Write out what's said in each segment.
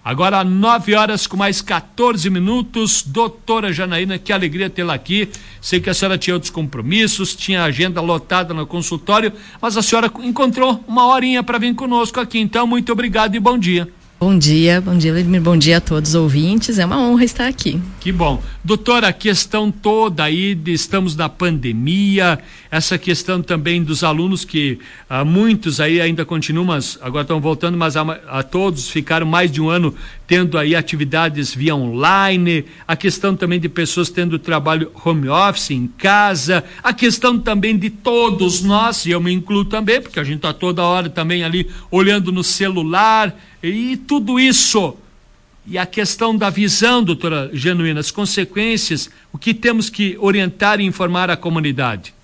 Agora 9h com mais 14 minutos, doutora Janaína, que alegria tê-la aqui. Sei que a senhora tinha outros compromissos, tinha agenda lotada no consultório, mas a senhora encontrou uma horinha para vir conosco aqui, então muito obrigado e bom dia. Bom dia, Vladimir, bom dia a todos os ouvintes, é uma honra estar aqui. Que bom. Doutora, a questão toda aí estamos na pandemia, essa questão também dos alunos que muitos aí ainda continuam, mas agora estão voltando, mas a todos ficaram mais de um ano tendo aí atividades via online, a questão também de pessoas tendo trabalho home office em casa, a questão também de todos nós, e eu me incluo também, porque a gente está toda hora também ali olhando no celular, e tudo isso, e a questão da visão, doutora Genuína, as consequências, o que temos que orientar e informar a comunidade?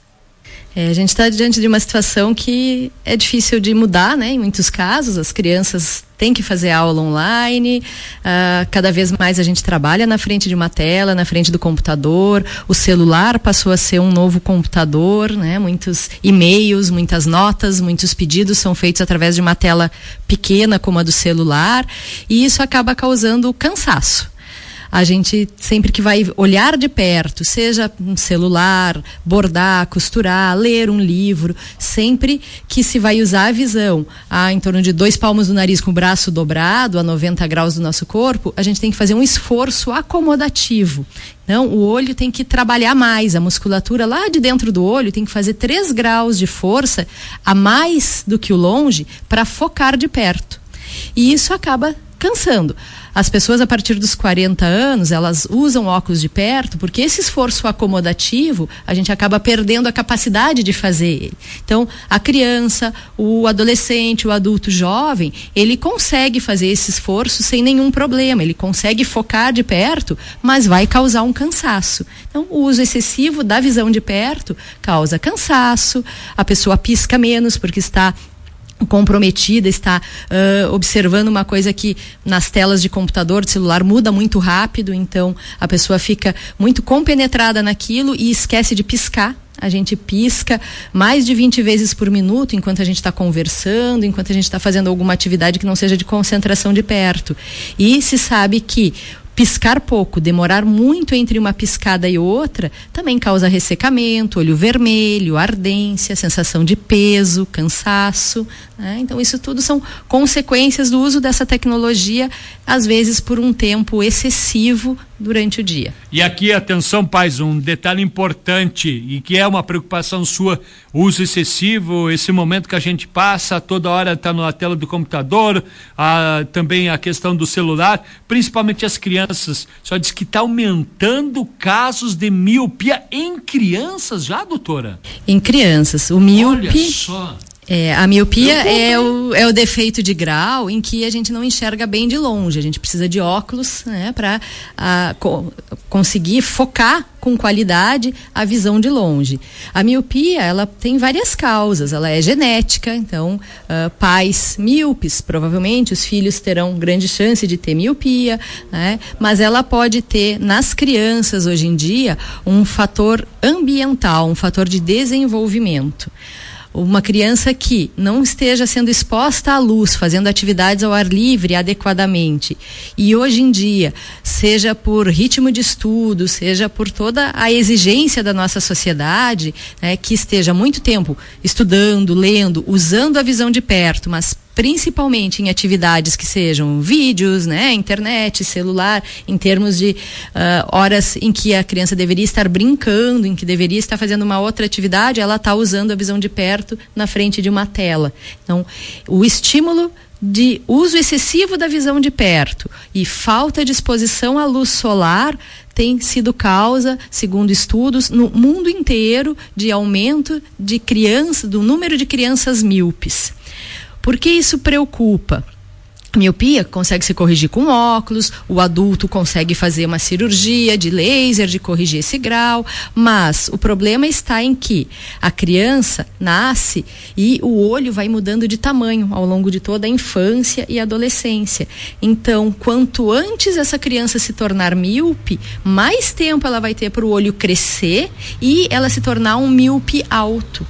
A gente está diante de uma situação que é difícil de mudar, né? Em muitos casos, as crianças têm que fazer aula online, cada vez mais a gente trabalha na frente de uma tela, na frente do computador, o celular passou a ser um novo computador, né? Muitos e-mails, muitas notas, muitos pedidos são feitos através de uma tela pequena como a do celular, e isso acaba causando cansaço. A gente sempre que vai olhar de perto, seja um celular, bordar, costurar, ler um livro, sempre que se vai usar a visão em torno de 2 palmos do nariz com o braço dobrado a 90 graus do nosso corpo, a gente tem que fazer um esforço acomodativo. Então, o olho tem que trabalhar mais, a musculatura lá de dentro do olho tem que fazer 3 graus de força a mais do que o longe para focar de perto. E isso acaba cansando. As pessoas a partir dos 40 anos, elas usam óculos de perto porque esse esforço acomodativo, a gente acaba perdendo a capacidade de fazer ele. Então, a criança, o adolescente, o adulto jovem, ele consegue fazer esse esforço sem nenhum problema, ele consegue focar de perto, mas vai causar um cansaço. Então, o uso excessivo da visão de perto causa cansaço, a pessoa pisca menos porque está comprometida, está observando uma coisa que nas telas de computador, de celular, muda muito rápido, então a pessoa fica muito compenetrada naquilo e esquece de piscar. A gente pisca mais de 20 vezes por minuto enquanto a gente está conversando, enquanto a gente está fazendo alguma atividade que não seja de concentração de perto. E se sabe que piscar pouco, demorar muito entre uma piscada e outra, também causa ressecamento, olho vermelho, ardência, sensação de peso, cansaço, né? Então isso tudo são consequências do uso dessa tecnologia, às vezes por um tempo excessivo durante o dia. E aqui, atenção pais, um detalhe importante e que é uma preocupação sua, o uso excessivo, esse momento que a gente passa, toda hora está na tela do computador, também a questão do celular, principalmente as crianças, só diz que está aumentando casos de miopia em crianças já, doutora? Em crianças, o míope... Olha só... A miopia é o defeito de grau em que a gente não enxerga bem de longe. A gente precisa de óculos, né, para conseguir focar com qualidade a visão de longe. A miopia, ela tem várias causas. Ela é genética, então pais míopes, provavelmente os filhos terão grande chance de ter miopia, né, mas ela pode ter nas crianças hoje em dia um fator ambiental, um fator de desenvolvimento. Uma criança que não esteja sendo exposta à luz, fazendo atividades ao ar livre adequadamente, e hoje em dia, seja por ritmo de estudo, seja por toda a exigência da nossa sociedade, né, que esteja muito tempo estudando, lendo, usando a visão de perto, mas principalmente em atividades que sejam vídeos, né, internet, celular, em termos de horas em que a criança deveria estar brincando, em que deveria estar fazendo uma outra atividade, ela está usando a visão de perto na frente de uma tela. Então, o estímulo de uso excessivo da visão de perto e falta de exposição à luz solar tem sido causa, segundo estudos, no mundo inteiro, de aumento de do número de crianças míopes. Por que isso preocupa? A miopia consegue se corrigir com óculos, o adulto consegue fazer uma cirurgia de laser, de corrigir esse grau, mas o problema está em que a criança nasce e o olho vai mudando de tamanho ao longo de toda a infância e adolescência. Então, quanto antes essa criança se tornar míope, mais tempo ela vai ter para o olho crescer e ela se tornar um míope alto.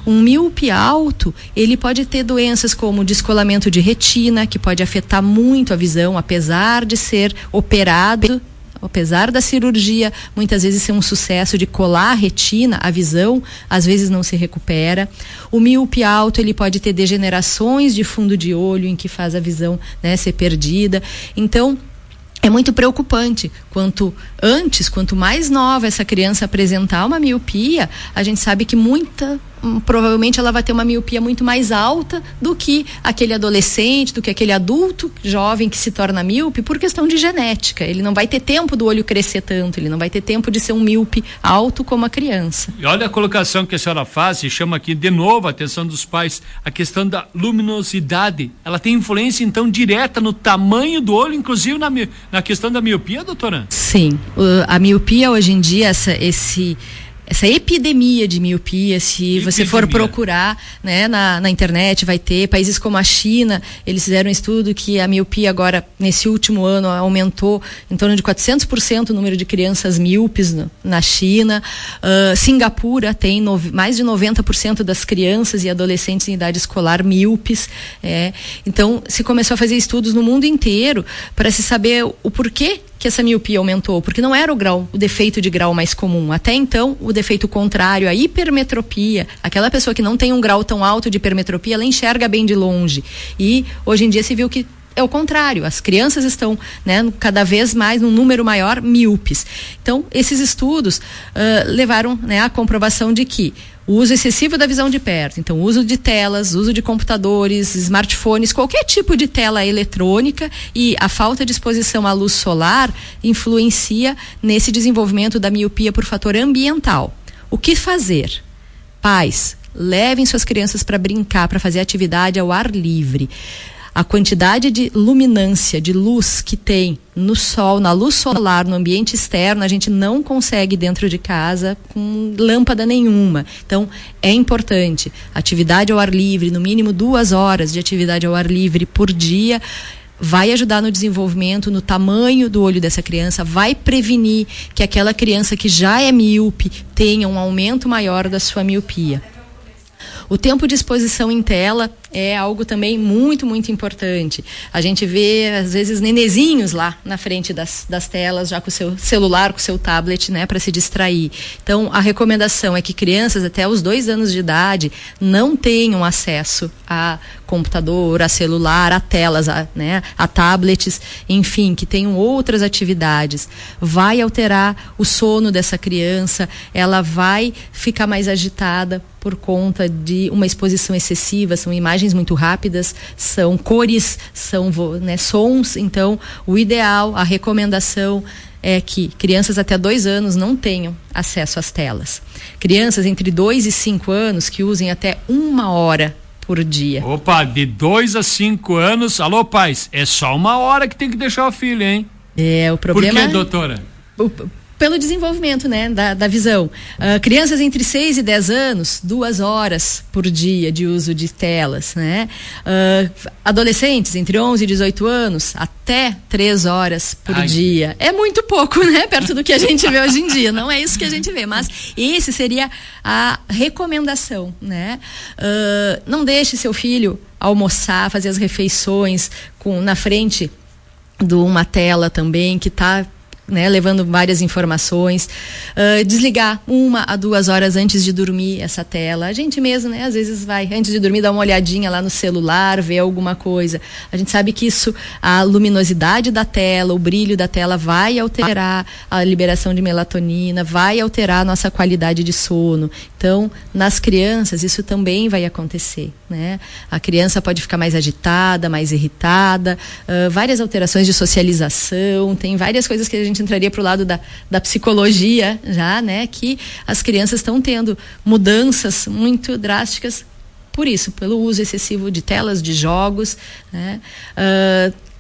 Um míope alto, ele pode ter doenças como descolamento de retina, que pode afetar muito a visão, apesar de ser operado. Apesar da cirurgia muitas vezes ser um sucesso de colar a retina, a visão às vezes não se recupera. O míope alto, ele pode ter degenerações de fundo de olho em que faz a visão, né, ser perdida. Então é muito preocupante. Quanto mais nova essa criança apresentar uma miopia, a gente sabe que provavelmente ela vai ter uma miopia muito mais alta do que aquele adolescente, do que aquele adulto jovem que se torna míope por questão de genética. Ele não vai ter tempo do olho crescer tanto, ele não vai ter tempo de ser um míope alto como a criança. E olha a colocação que a senhora faz e chama aqui de novo a atenção dos pais, a questão da luminosidade. Ela tem influência então direta no tamanho do olho, inclusive na questão da miopia, doutora? Sim, a miopia hoje em dia, essa epidemia de miopia, se você for procurar, né, na internet, vai ter países como a China, eles fizeram um estudo que a miopia agora, nesse último ano, aumentou em torno de 400% o número de crianças míopes na China. Singapura tem mais de 90% das crianças e adolescentes em idade escolar míopes. Então, se começou a fazer estudos no mundo inteiro para se saber o porquê que essa miopia aumentou, porque não era o defeito de grau mais comum. Até então, o defeito contrário, a hipermetropia, aquela pessoa que não tem um grau tão alto de hipermetropia, ela enxerga bem de longe. E hoje em dia se viu que é o contrário, as crianças estão, né, cada vez mais, num número maior, míopes. Então, esses estudos levaram, né, à comprovação de que o uso excessivo da visão de perto, então uso de telas, uso de computadores, smartphones, qualquer tipo de tela eletrônica e a falta de exposição à luz solar influencia nesse desenvolvimento da miopia por fator ambiental. O que fazer? Pais, levem suas crianças para brincar, para fazer atividade ao ar livre. A quantidade de luminância, de luz que tem no sol, na luz solar, no ambiente externo, a gente não consegue dentro de casa com lâmpada nenhuma. Então, é importante. Atividade ao ar livre, no mínimo 2 horas de atividade ao ar livre por dia, vai ajudar no desenvolvimento, no tamanho do olho dessa criança, vai prevenir que aquela criança que já é míope tenha um aumento maior da sua miopia. O tempo de exposição em tela é algo também muito, muito importante. A gente vê, às vezes, nenezinhos lá na frente das telas, já com o seu celular, com o seu tablet, né, para se distrair. Então, a recomendação é que crianças até os 2 anos de idade não tenham acesso a computador, a celular, a telas, a tablets, enfim, que tenham outras atividades. Vai alterar o sono dessa criança, ela vai ficar mais agitada por conta de uma exposição excessiva, são imagens muito rápidas, são cores, são, né, sons. Então, o ideal, a recomendação é que crianças até 2 anos não tenham acesso às telas. Crianças entre 2 e 5 anos que usem até 1 hora por dia. Opa, de 2 a 5 anos, alô pais, é só 1 hora que tem que deixar o filho, hein? O problema... Por que, doutora? Pelo desenvolvimento, né, da visão. Crianças entre 6 e 10 anos, 2 horas por dia de uso de telas, né? Adolescentes entre 11 e 18 anos, até 3 horas por dia. É muito pouco, né? Perto do que a gente vê hoje em dia. Não é isso que a gente vê, mas esse seria a recomendação, né? Não deixe seu filho almoçar, fazer as refeições na frente de uma tela também que está, né, levando várias informações. Desligar 1 a 2 horas antes de dormir essa tela. A gente mesmo, né, às vezes vai antes de dormir dar uma olhadinha lá no celular, ver alguma coisa. A gente sabe que isso, a luminosidade da tela, o brilho da tela vai alterar a liberação de melatonina, vai alterar a nossa qualidade de sono. Então, nas crianças isso também vai acontecer, né? A criança pode ficar mais agitada, mais irritada, várias alterações de socialização, tem várias coisas que a gente entraria para o lado da psicologia já, né? Que as crianças estão tendo mudanças muito drásticas por isso, pelo uso excessivo de telas, de jogos, né?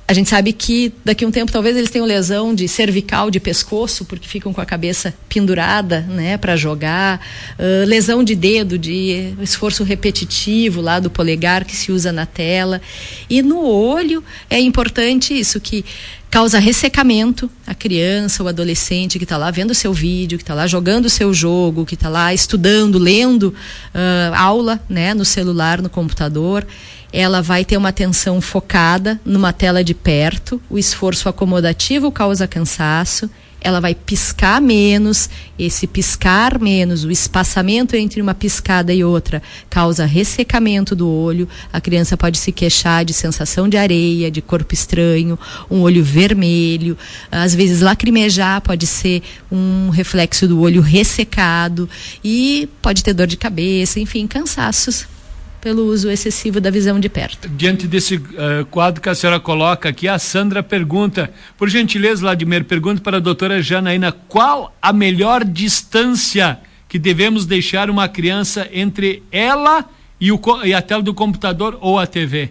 A gente sabe que daqui a um tempo talvez eles tenham lesão de cervical, de pescoço, porque ficam com a cabeça pendurada, né, para jogar, lesão de dedo, de esforço repetitivo lá do polegar que se usa na tela. E no olho é importante isso, que causa ressecamento. A criança, o adolescente que está lá vendo o seu vídeo, que está lá jogando o seu jogo, que está lá estudando, lendo aula, né, no celular, no computador, ela vai ter uma atenção focada numa tela de perto, o esforço acomodativo causa cansaço, ela vai piscar menos, esse piscar menos, o espaçamento entre uma piscada e outra causa ressecamento do olho, a criança pode se queixar de sensação de areia, de corpo estranho, um olho vermelho, às vezes lacrimejar pode ser um reflexo do olho ressecado e pode ter dor de cabeça, enfim, cansaços pelo uso excessivo da visão de perto. Diante desse quadro que a senhora coloca aqui, a Sandra pergunta, por gentileza, Vladimir, pergunta para a doutora Janaína, qual a melhor distância que devemos deixar uma criança entre ela e a tela do computador ou a TV?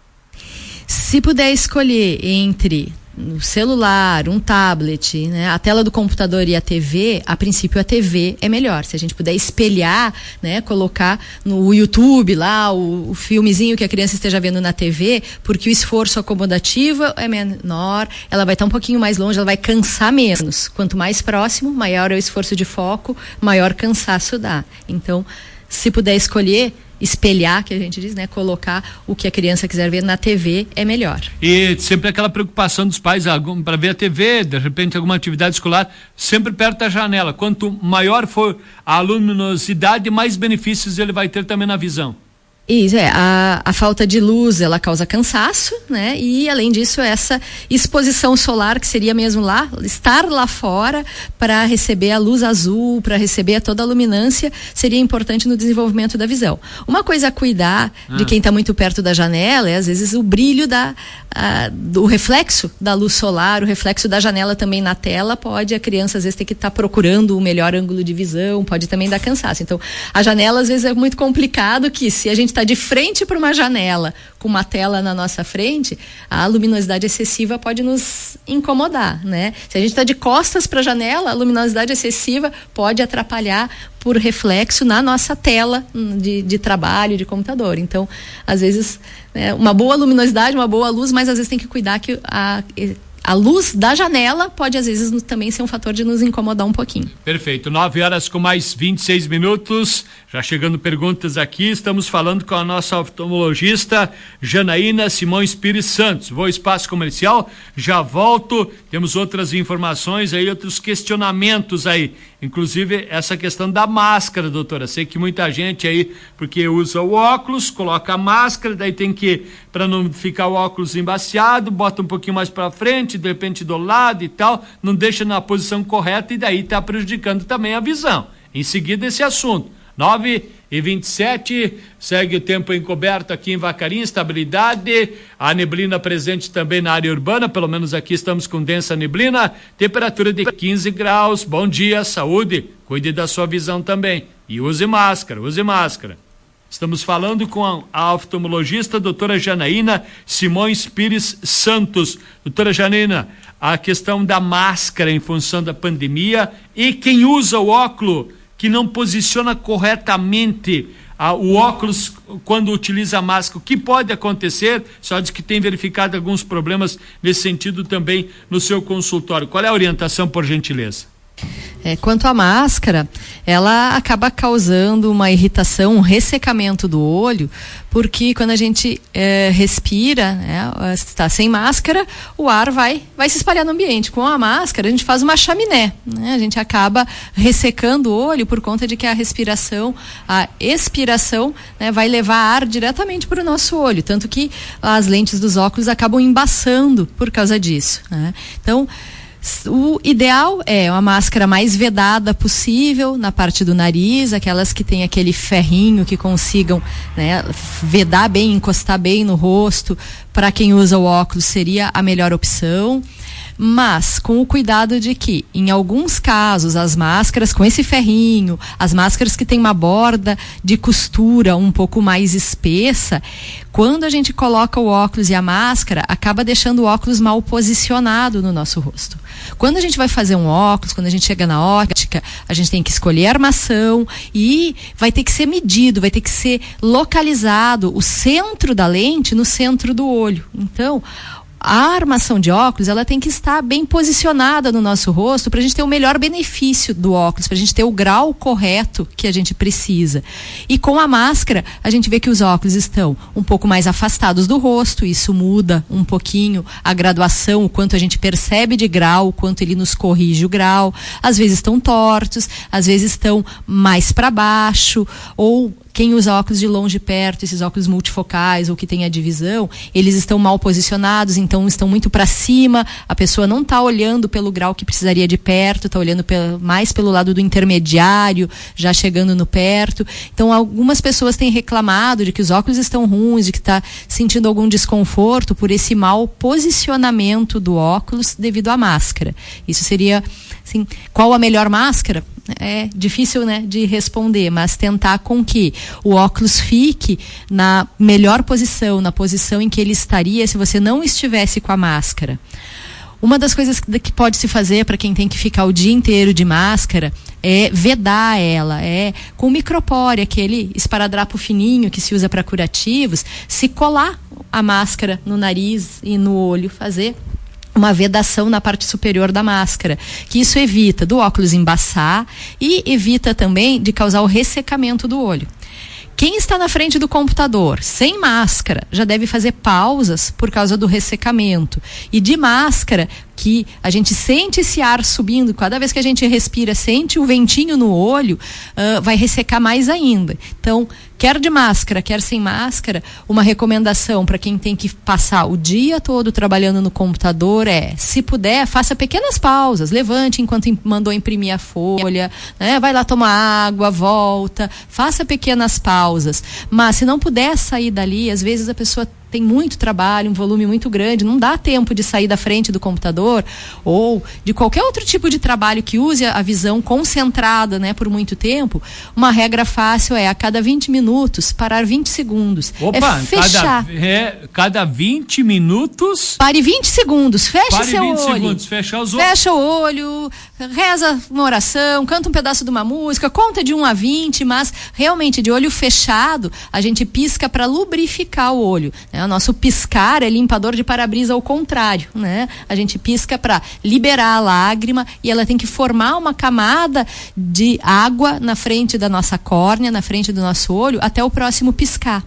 Se puder escolher entre um celular, um tablet, né, a tela do computador e a TV, a princípio a TV é melhor. Se a gente puder espelhar, né, colocar no YouTube lá o filmezinho que a criança esteja vendo na TV, porque o esforço acomodativo é menor, ela vai estar um pouquinho mais longe, ela vai cansar menos. Quanto mais próximo, maior é o esforço de foco, maior cansaço dá. Então, se puder escolher, espelhar, que a gente diz, né, colocar o que a criança quiser ver na TV é melhor. E sempre aquela preocupação dos pais para ver a TV, de repente alguma atividade escolar, sempre perto da janela. Quanto maior for a luminosidade, mais benefícios ele vai ter também na visão. Isso, a falta de luz, ela causa cansaço, né? E além disso, essa exposição solar, que seria mesmo lá, estar lá fora para receber a luz azul, para receber toda a luminância, seria importante no desenvolvimento da visão. Uma coisa a cuidar de quem está muito perto da janela é, às vezes, o brilho do reflexo da luz solar, o reflexo da janela também na tela, pode a criança, às vezes, ter que estar procurando o melhor ângulo de visão, pode também dar cansaço. Então, a janela, às vezes, é muito complicado, que se a gente está de frente para uma janela com uma tela na nossa frente, a luminosidade excessiva pode nos incomodar, né? Se a gente está de costas para a janela, a luminosidade excessiva pode atrapalhar por reflexo na nossa tela de trabalho, de computador. Então, às vezes, uma boa luminosidade, uma boa luz, mas às vezes tem que cuidar que a luz da janela pode, às vezes, também ser um fator de nos incomodar um pouquinho. Perfeito. 9h com mais 26 minutos. Já chegando perguntas aqui. Estamos falando com a nossa oftalmologista Janaína Simões Pires Santos. Vou ao espaço comercial, já volto. Temos outras informações aí, outros questionamentos aí. Inclusive essa questão da máscara, doutora. Sei que muita gente aí, porque usa o óculos, coloca a máscara, daí tem que, para não ficar o óculos embaciado, bota um pouquinho mais para frente, de repente do lado e tal, não deixa na posição correta e daí está prejudicando também a visão. Em seguida esse assunto. 9h27, segue o tempo encoberto aqui em Vacaria, estabilidade, a neblina presente também na área urbana, pelo menos aqui estamos com densa neblina, temperatura de 15 graus, bom dia, saúde, cuide da sua visão também e use máscara, use máscara. Estamos falando com a oftalmologista doutora Janaína Simões Pires Santos. Doutora Janaína, a questão da máscara em função da pandemia e quem usa o óculos que não posiciona corretamente o óculos quando utiliza a máscara, o que pode acontecer? Só diz que tem verificado alguns problemas nesse sentido também no seu consultório. Qual é a orientação, por gentileza? Quanto à máscara, ela acaba causando uma irritação, um ressecamento do olho, porque quando a gente respira, está sem máscara, o ar vai se espalhar no ambiente. Com a máscara, a gente faz uma chaminé, né? A gente acaba ressecando o olho por conta de que a respiração, a expiração, né, vai levar ar diretamente para o nosso olho, tanto que as lentes dos óculos acabam embaçando por causa disso, né? Então, o ideal é uma máscara mais vedada possível na parte do nariz, aquelas que tem aquele ferrinho que consigam, né, vedar bem, encostar bem no rosto. Para quem usa o óculos seria a melhor opção. mas com o cuidado de que, em alguns casos, as máscaras com esse ferrinho, as máscaras que tem uma borda de costura um pouco mais espessa, quando a gente coloca o óculos e a máscara, acaba deixando o óculos mal posicionado no nosso rosto. Quando a gente vai fazer um óculos, quando a gente chega na ótica, a gente tem que escolher a armação e vai ter que ser medido, vai ter que ser localizado o centro da lente no centro do olho. Então, a armação de óculos, ela tem que estar bem posicionada no nosso rosto para a gente ter o melhor benefício do óculos, para a gente ter o grau correto que a gente precisa. E com a máscara, a gente vê que os óculos estão um pouco mais afastados do rosto, isso muda um pouquinho a graduação, o quanto a gente percebe de grau, o quanto ele nos corrige o grau. Às vezes estão tortos, às vezes estão mais para baixo, ou quem usa óculos de longe e perto, esses óculos multifocais ou que tem a divisão, eles estão mal posicionados, então estão muito para cima, a pessoa não está olhando pelo grau que precisaria de perto, está olhando mais pelo lado do intermediário, já chegando no perto. Então algumas pessoas têm reclamado de que os óculos estão ruins, de que está sentindo algum desconforto por esse mau posicionamento do óculos devido à máscara. Isso seria, assim, qual a melhor máscara? É difícil, né, de responder, mas tentar com que o óculos fique na melhor posição, na posição em que ele estaria se você não estivesse com a máscara. Uma das coisas que pode se fazer para quem tem que ficar o dia inteiro de máscara é vedar ela, com micropore, aquele esparadrapo fininho que se usa para curativos, se colar a máscara no nariz e no olho, fazer uma vedação na parte superior da máscara, que isso evita do óculos embaçar e evita também de causar o ressecamento do olho. Quem está na frente do computador sem máscara já deve fazer pausas por causa do ressecamento. E de máscara, que a gente sente esse ar subindo, cada vez que a gente respira, sente o ventinho no olho, vai ressecar mais ainda. Então, quer de máscara, quer sem máscara, uma recomendação para quem tem que passar o dia todo trabalhando no computador se puder, faça pequenas pausas, levante enquanto mandou imprimir a folha, né? Vai lá tomar água, volta, faça pequenas pausas. Mas se não puder sair dali, às vezes a pessoa tem muito trabalho, um volume muito grande, não dá tempo de sair da frente do computador ou de qualquer outro tipo de trabalho que use a visão concentrada, né, por muito tempo. Uma regra fácil a cada 20 minutos, parar 20 segundos. Opa, fechar. Cada 20 minutos... Pare 20 segundos, feche seu olho. 20 segundos, fecha os olhos. Fecha o olho, reza uma oração, canta um pedaço de uma música, conta de 1 a 20, mas realmente de olho fechado, a gente pisca para lubrificar o olho, né? O nosso piscar é limpador de para-brisa ao contrário, né? A gente pisca para liberar a lágrima e ela tem que formar uma camada de água na frente da nossa córnea, na frente do nosso olho, até o próximo piscar.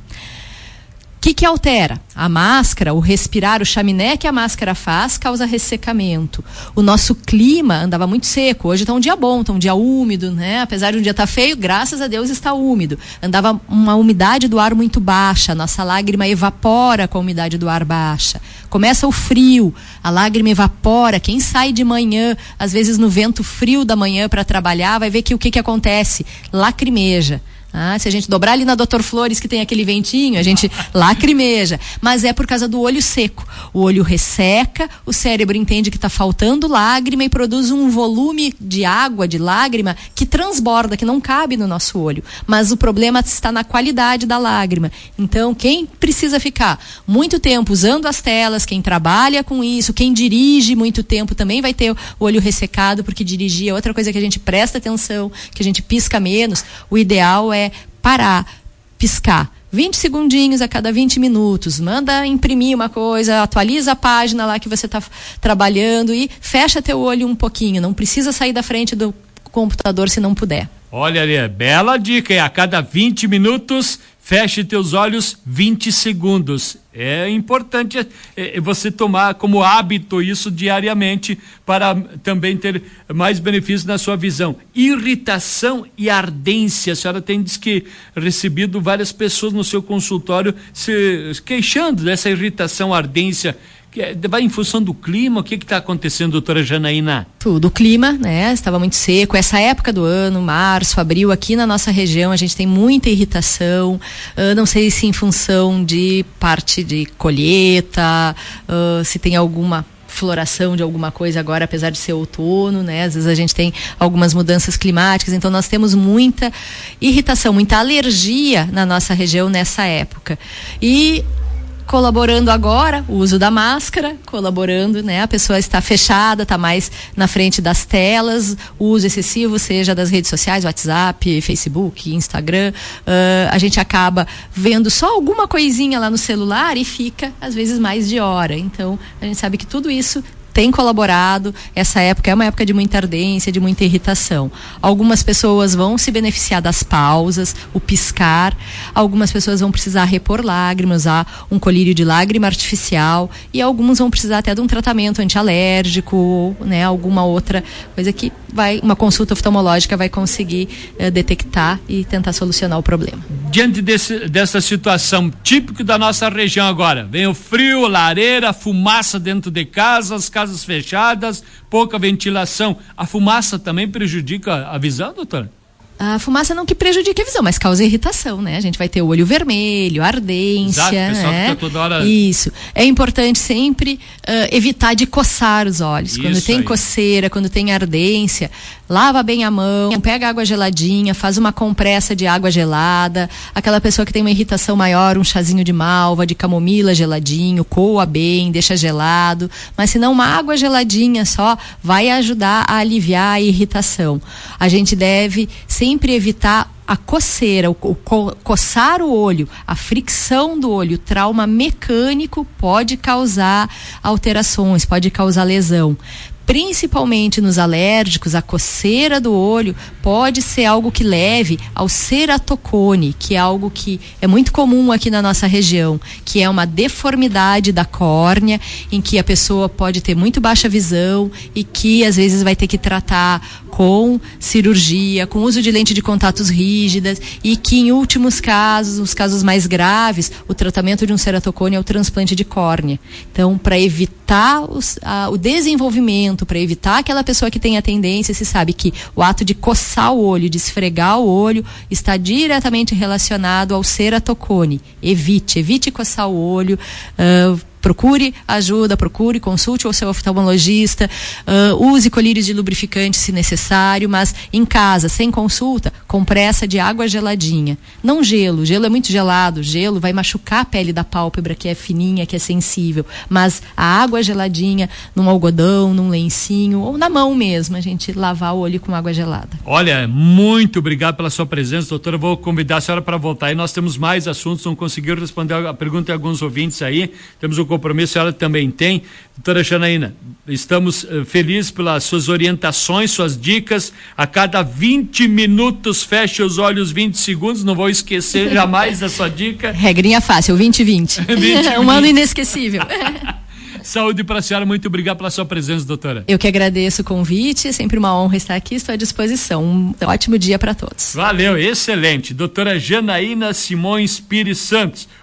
O que altera? A máscara, o respirar, o chaminé que a máscara faz, causa ressecamento. O nosso clima andava muito seco. Hoje está um dia bom, está um dia úmido, né? Apesar de um dia estar feio, graças a Deus está úmido. Andava uma umidade do ar muito baixa. Nossa lágrima evapora com a umidade do ar baixa. Começa o frio, a lágrima evapora. Quem sai de manhã, às vezes no vento frio da manhã para trabalhar, vai ver que o que acontece? Lacrimeja. Se a gente dobrar ali na Dr. Flores, que tem aquele ventinho, a gente lacrimeja. Mas é por causa do olho seco. O olho resseca, o cérebro entende que está faltando lágrima e produz um volume de água, de lágrima, que transborda, que não cabe no nosso olho. Mas o problema está na qualidade da lágrima. Então, quem precisa ficar muito tempo usando as telas, quem trabalha com isso, quem dirige muito tempo também vai ter o olho ressecado, porque dirigir é outra coisa que a gente presta atenção, que a gente pisca menos. O ideal é parar, piscar 20 segundinhos a cada 20 minutos, manda imprimir uma coisa, atualiza a página lá que você está trabalhando e fecha teu olho um pouquinho, não precisa sair da frente do computador se não puder. Olha ali, bela dica, a cada 20 minutos feche teus olhos 20 segundos. É importante você tomar como hábito isso diariamente para também ter mais benefícios na sua visão. Irritação e ardência. A senhora tem recebido várias pessoas no seu consultório se queixando dessa irritação, ardência. Vai em função do clima? O que está acontecendo, doutora Janaína? Tudo, o clima, né? Estava muito seco. Essa época do ano, março, abril, aqui na nossa região, a gente tem muita irritação. Não sei se em função de parte de colheita, se tem alguma floração de alguma coisa agora, apesar de ser outono, né? Às vezes a gente tem algumas mudanças climáticas, então nós temos muita irritação, muita alergia na nossa região nessa época. E colaborando agora, o uso da máscara, colaborando, né? A pessoa está fechada, está mais na frente das telas, o uso excessivo, seja das redes sociais, WhatsApp, Facebook, Instagram, a gente acaba vendo só alguma coisinha lá no celular e fica, às vezes, mais de hora. Então, a gente sabe que tudo isso tem colaborado. Essa época é uma época de muita ardência, de muita irritação. Algumas pessoas vão se beneficiar das pausas, o piscar. Algumas pessoas vão precisar repor lágrimas, usar um colírio de lágrima artificial, e alguns vão precisar até de um tratamento antialérgico, né? Alguma outra coisa que uma consulta oftalmológica vai conseguir detectar e tentar solucionar o problema. Diante dessa situação típica da nossa região agora, vem o frio, lareira, fumaça dentro de casa, as casas fechadas, pouca ventilação. A fumaça também prejudica a visão, doutora? A fumaça não que prejudique a visão, mas causa irritação, né? A gente vai ter o olho vermelho, ardência, exato, o pessoal né? fica toda hora... Isso. É importante sempre evitar de coçar os olhos. Quando Isso tem aí. Coceira, quando tem ardência, lava bem a mão, pega água geladinha, faz uma compressa de água gelada. Aquela pessoa que tem uma irritação maior, um chazinho de malva, de camomila geladinho, coa bem, deixa gelado. Mas se não, uma água geladinha só vai ajudar a aliviar a irritação. A gente deve sempre evitar a coceira, coçar o olho, a fricção do olho, o trauma mecânico pode causar alterações, pode causar lesão. Principalmente nos alérgicos, a coceira do olho pode ser algo que leve ao ceratocone, que é algo que é muito comum aqui na nossa região, que é uma deformidade da córnea, em que a pessoa pode ter muito baixa visão e que às vezes vai ter que tratar com cirurgia, com uso de lente de contatos rígidas, e que em últimos casos, os casos mais graves, o tratamento de um ceratocone é o transplante de córnea. Então, para evitar o desenvolvimento, para evitar aquela pessoa que tem a tendência, se sabe que o ato de coçar o olho, de esfregar o olho, está diretamente relacionado ao ceratocone. Evite coçar o olho, procure ajuda, consulte o seu oftalmologista, use colírios de lubrificante se necessário, mas em casa, sem consulta, compressa de água geladinha. Não gelo é muito gelado, gelo vai machucar a pele da pálpebra, que é fininha, que é sensível, mas a água geladinha, num algodão, num lencinho, ou na mão mesmo, a gente lavar o olho com água gelada. Olha, muito obrigado pela sua presença, doutora. Vou convidar a senhora para voltar, e nós temos mais assuntos, não conseguiu responder a pergunta de alguns ouvintes aí, temos o compromisso, ela também tem. Doutora Janaína, estamos felizes pelas suas orientações, suas dicas. A cada 20 minutos feche os olhos 20 segundos, não vou esquecer jamais da sua dica. Regrinha fácil, 20-20. Um ano inesquecível. Saúde para a senhora, muito obrigado pela sua presença, doutora. Eu que agradeço o convite, é sempre uma honra estar aqui, estou à disposição. Um ótimo dia para todos. Valeu, excelente. Doutora Janaína Simões Pires Santos.